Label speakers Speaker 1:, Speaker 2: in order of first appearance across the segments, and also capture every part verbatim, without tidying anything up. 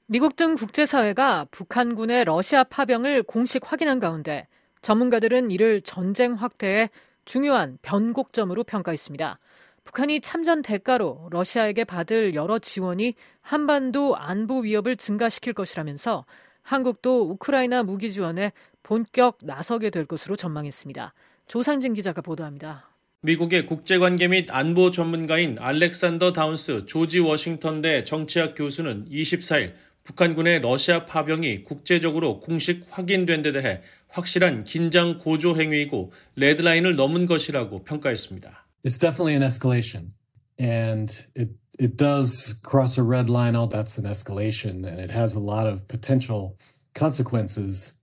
Speaker 1: 미국 등 국제사회가 북한군의 러시아 파병을 공식 확인한 가운데 전문가들은 이를 전쟁 확대의 중요한 변곡점으로 평가했습니다. 북한이 참전 대가로 러시아에게 받을 여러 지원이 한반도 안보 위협을 증가시킬 것이라면서 한국도 우크라이나 무기 지원에 본격 나서게 될 것으로 전망했습니다. 조상진 기자가 보도합니다.
Speaker 2: 미국의 국제관계 및 안보 전문가인 알렉산더 다운스 조지 워싱턴대 정치학 교수는 이십사일 북한군의 러시아 파병이 국제적으로 공식 확인된 데 대해 확실한 긴장 고조 행위이고 레드라인을 넘은 것이라고 평가했습니다.
Speaker 3: It's definitely an escalation, and it it does cross a red line. All that's an escalation, and it has a lot of potential consequences.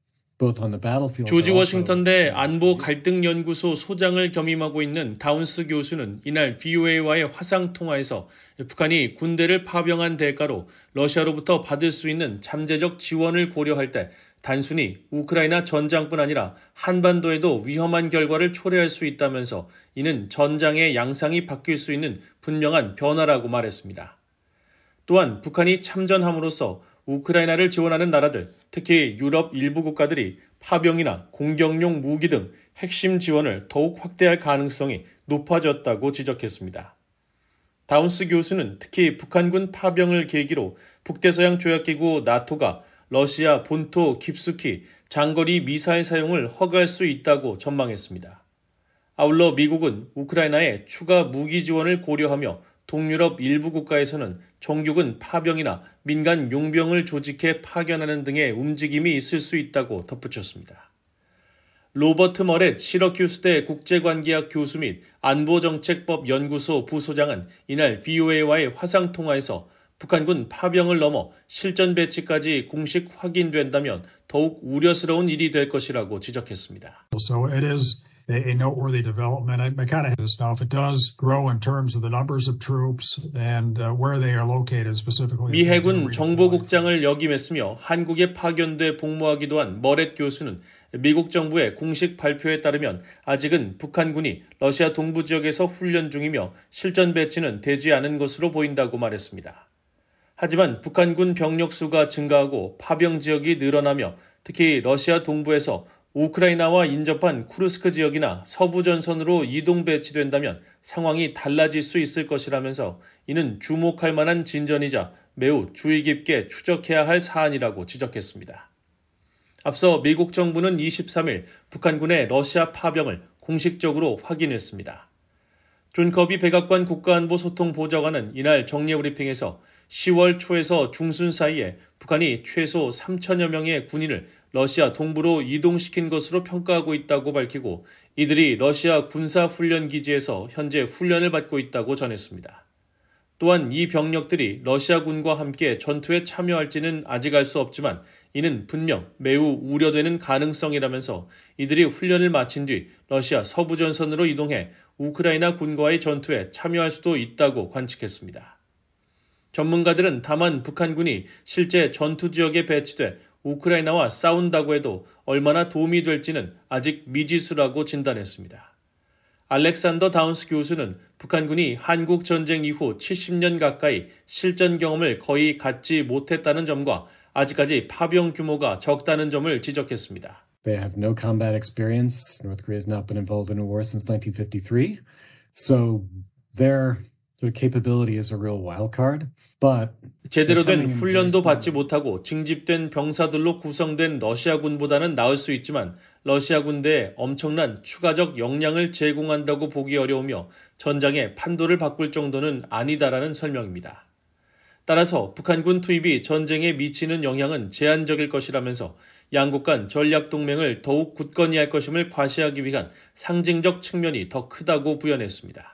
Speaker 2: 조지 워싱턴대 안보 갈등 연구소 소장을 겸임하고 있는 다운스 교수는 이날 브이오에이와의 화상 통화에서 북한이 군대를 파병한 대가로 러시아로부터 받을 수 있는 잠재적 지원을 고려할 때 단순히 우크라이나 전장뿐 아니라 한반도에도 위험한 결과를 초래할 수 있다면서 이는 전장의 양상이 바뀔 수 있는 분명한 변화라고 말했습니다. 또한 북한이 참전함으로써 우크라이나를 지원하는 나라들, 특히 유럽 일부 국가들이 파병이나 공격용 무기 등 핵심 지원을 더욱 확대할 가능성이 높아졌다고 지적했습니다. 다운스 교수는 특히 북한군 파병을 계기로 북대서양 조약기구 나토가 러시아 본토 깊숙이 장거리 미사일 사용을 허가할 수 있다고 전망했습니다. 아울러 미국은 우크라이나에 추가 무기 지원을 고려하며 동유럽 일부 국가에서는 정규군 파병이나 민간 용병을 조직해 파견하는 등의 움직임이 있을 수 있다고 덧붙였습니다. 로버트 머렛 시러큐스대 국제관계학 교수 및 안보정책법 연구소 부소장은 이날 브이오에이와의 화상통화에서 북한군 파병을 넘어 실전 배치까지 공식 확인된다면 더욱 우려스러운 일이 될 것이라고 지적했습니다.
Speaker 4: So it is a noteworthy development. I kind of this now if it does grow in terms of the numbers of troops and uh, where they are located specifically.
Speaker 2: 미 해군 정보국장을 역임했으며 한국에 파견돼 복무하기도 한 머렛 교수는 미국 정부의 공식 발표에 따르면 아직은 북한군이 러시아 동부 지역에서 훈련 중이며 실전 배치는 되지 않은 것으로 보인다고 말했습니다. 하지만 북한군 병력 수가 증가하고 파병 지역이 늘어나며 특히 러시아 동부에서 우크라이나와 인접한 쿠르스크 지역이나 서부 전선으로 이동 배치된다면 상황이 달라질 수 있을 것이라면서 이는 주목할 만한 진전이자 매우 주의 깊게 추적해야 할 사안이라고 지적했습니다. 앞서 미국 정부는 이십삼일 북한군의 러시아 파병을 공식적으로 확인했습니다. 존 커비 백악관 국가안보소통보좌관은 이날 정례 브리핑에서 시월 초에서 중순 사이에 북한이 최소 삼천여 명의 군인을 러시아 동부로 이동시킨 것으로 평가하고 있다고 밝히고 이들이 러시아 군사훈련기지에서 현재 훈련을 받고 있다고 전했습니다. 또한 이 병력들이 러시아군과 함께 전투에 참여할지는 아직 알 수 없지만 이는 분명 매우 우려되는 가능성이라면서 이들이 훈련을 마친 뒤 러시아 서부 전선으로 이동해 우크라이나 군과의 전투에 참여할 수도 있다고 관측했습니다. 전문가들은 다만 북한군이 실제 전투 지역에 배치돼 우크라이나와 싸운다고 해도 얼마나 도움이 될지는 아직 미지수라고 진단했습니다. 알렉산더 다운스 교수는 북한군이 한국 전쟁 이후 칠십 년 가까이 실전 경험을 거의 갖지 못했다는 점과 아직까지 파병 규모가 적다는 점을 지적했습니다.
Speaker 3: They have no combat experience. North Korea has not been involved in a war since nineteen fifty-three. So their capability is a real wild card. But
Speaker 2: 제대로 된 훈련도 받지 못하고 징집된 병사들로 구성된 러시아군보다는 나을 수 있지만 러시아 군대에 엄청난 추가적 역량을 제공한다고 보기 어려우며 전장의 판도를 바꿀 정도는 아니다라는 설명입니다. 따라서 북한군 투입이 전쟁에 미치는 영향은 제한적일 것이라면서 양국 간 전략동맹을 더욱 굳건히 할 것임을 과시하기 위한 상징적 측면이 더 크다고 부연했습니다.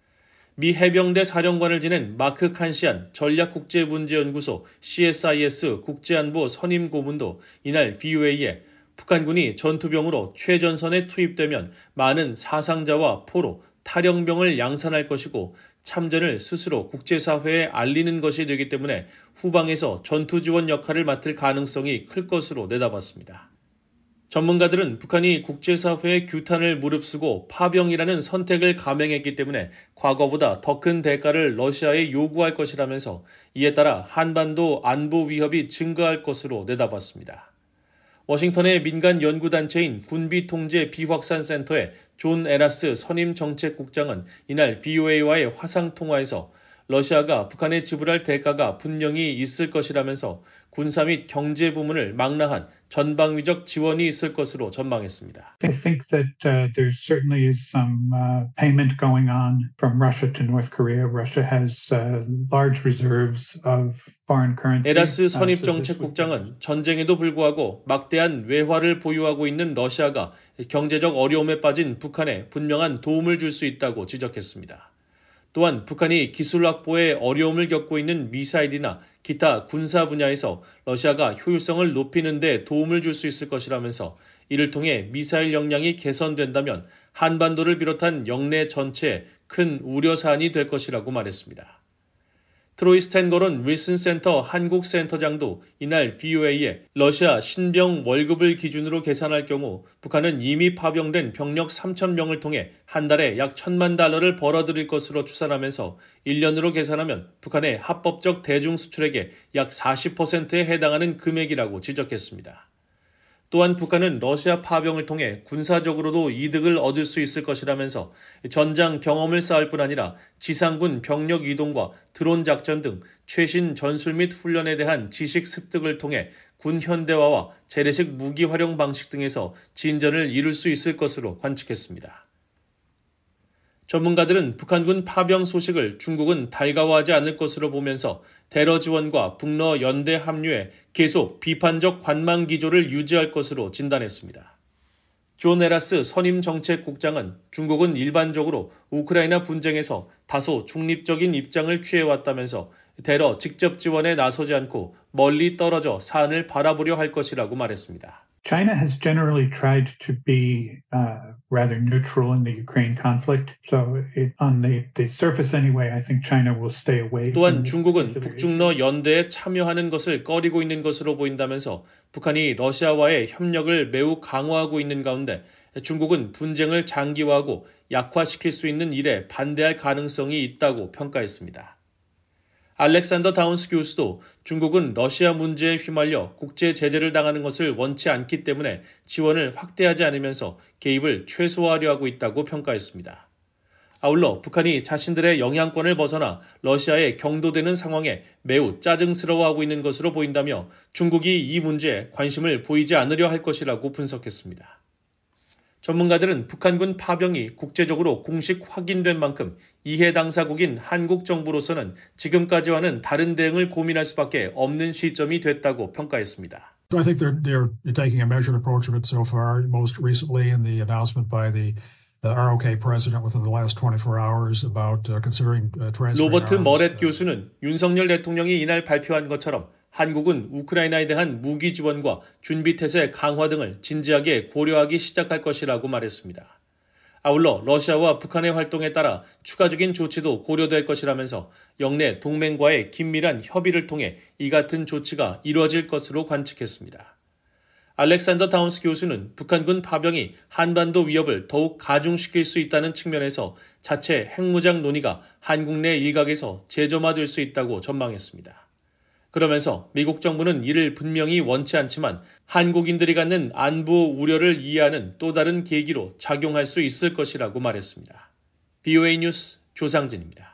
Speaker 2: 미 해병대 사령관을 지낸 마크 칸시안 전략국제문제연구소 씨에스아이에스 국제안보 선임 고문도 이날 브이오에이에 북한군이 전투병으로 최전선에 투입되면 많은 사상자와 포로, 탈영병을 양산할 것이고 참전을 스스로 국제사회에 알리는 것이 되기 때문에 후방에서 전투지원 역할을 맡을 가능성이 클 것으로 내다봤습니다. 전문가들은 북한이 국제사회의 규탄을 무릅쓰고 파병이라는 선택을 감행했기 때문에 과거보다 더 큰 대가를 러시아에 요구할 것이라면서 이에 따라 한반도 안보 위협이 증가할 것으로 내다봤습니다. 워싱턴의 민간 연구단체인 군비통제 비확산센터의 존 에라스 선임정책국장은 이날 브이오에이와의 화상통화에서 러시아가 북한에 지불할 대가가 분명히 있을 것이라면서 군사 및 경제 부문을 망라한 전방위적 지원이 있을 것으로 전망했습니다.
Speaker 5: I think that uh, there certainly is some uh, payment going on from Russia to North Korea. Russia has uh, large reserves of foreign currency.
Speaker 2: 에라스 선임정책국장은 전쟁에도 불구하고 막대한 외화를 보유하고 있는 러시아가 경제적 어려움에 빠진 북한에 분명한 도움을 줄 수 있다고 지적했습니다. 또한 북한이 기술 확보에 어려움을 겪고 있는 미사일이나 기타 군사 분야에서 러시아가 효율성을 높이는 데 도움을 줄 수 있을 것이라면서 이를 통해 미사일 역량이 개선된다면 한반도를 비롯한 영내 전체에 큰 우려사안이 될 것이라고 말했습니다. 트로이 스탠거론 윌슨 센터 한국 센터장도 이날 브이오에이에 러시아 신병 월급을 기준으로 계산할 경우 북한은 이미 파병된 병력 삼천 명을 통해 한 달에 약 천만 달러를 벌어들일 것으로 추산하면서 일 년으로 계산하면 북한의 합법적 대중 수출액의 약 사십 퍼센트에 해당하는 금액이라고 지적했습니다. 또한 북한은 러시아 파병을 통해 군사적으로도 이득을 얻을 수 있을 것이라면서 전장 경험을 쌓을 뿐 아니라 지상군 병력 이동과 드론 작전 등 최신 전술 및 훈련에 대한 지식 습득을 통해 군 현대화와 재래식 무기 활용 방식 등에서 진전을 이룰 수 있을 것으로 관측했습니다. 전문가들은 북한군 파병 소식을 중국은 달가워하지 않을 것으로 보면서 대러 지원과 북러 연대 합류에 계속 비판적 관망 기조를 유지할 것으로 진단했습니다. 존 에라스 선임정책국장은 중국은 일반적으로 우크라이나 분쟁에서 다소 중립적인 입장을 취해왔다면서 대러 직접 지원에 나서지 않고 멀리 떨어져 사안을 바라보려 할 것이라고 말했습니다.
Speaker 5: China has generally tried to be uh, rather neutral in the Ukraine conflict. So it, on the, the surface anyway, I think China will stay away.
Speaker 2: 또한 중국은 북중러 연대에 참여하는 것을 꺼리고 있는 것으로 보인다면서 북한이 러시아와의 협력을 매우 강화하고 있는 가운데 중국은 분쟁을 장기화하고 약화시킬 수 있는 일에 반대할 가능성이 있다고 평가했습니다. 알렉산더 다운스 교수도 중국은 러시아 문제에 휘말려 국제 제재를 당하는 것을 원치 않기 때문에 지원을 확대하지 않으면서 개입을 최소화하려 하고 있다고 평가했습니다. 아울러 북한이 자신들의 영향권을 벗어나 러시아에 경도되는 상황에 매우 짜증스러워하고 있는 것으로 보인다며 중국이 이 문제에 관심을 보이지 않으려 할 것이라고 분석했습니다. 전문가들은 북한군 파병이 국제적으로 공식 확인된 만큼 이해 당사국인 한국 정부로서는 지금까지와는 다른 대응을 고민할 수밖에 없는 시점이 됐다고 평가했습니다.
Speaker 4: So I think they're, they're taking a measured approach of it so far, most recently in the announcement by the The 알 오 케이 president within the last twenty-four hours about uh, considering uh, transferring
Speaker 2: 로버트
Speaker 4: arms.
Speaker 2: 머렛 교수는 윤석열 대통령이 이날 발표한 것처럼 한국은 우크라이나에 대한 무기 지원과 준비태세 강화 등을 진지하게 고려하기 시작할 것이라고 말했습니다. 아울러 러시아와 북한의 활동에 따라 추가적인 조치도 고려될 것이라면서 영내 동맹과의 긴밀한 협의를 통해 이 같은 조치가 이루어질 것으로 관측했습니다. 알렉산더 다운스 교수는 북한군 파병이 한반도 위협을 더욱 가중시킬 수 있다는 측면에서 자체 핵무장 논의가 한국 내 일각에서 재점화될 수 있다고 전망했습니다. 그러면서 미국 정부는 이를 분명히 원치 않지만 한국인들이 갖는 안보 우려를 이해하는 또 다른 계기로 작용할 수 있을 것이라고 말했습니다. 브이오에이 뉴스 조상진입니다.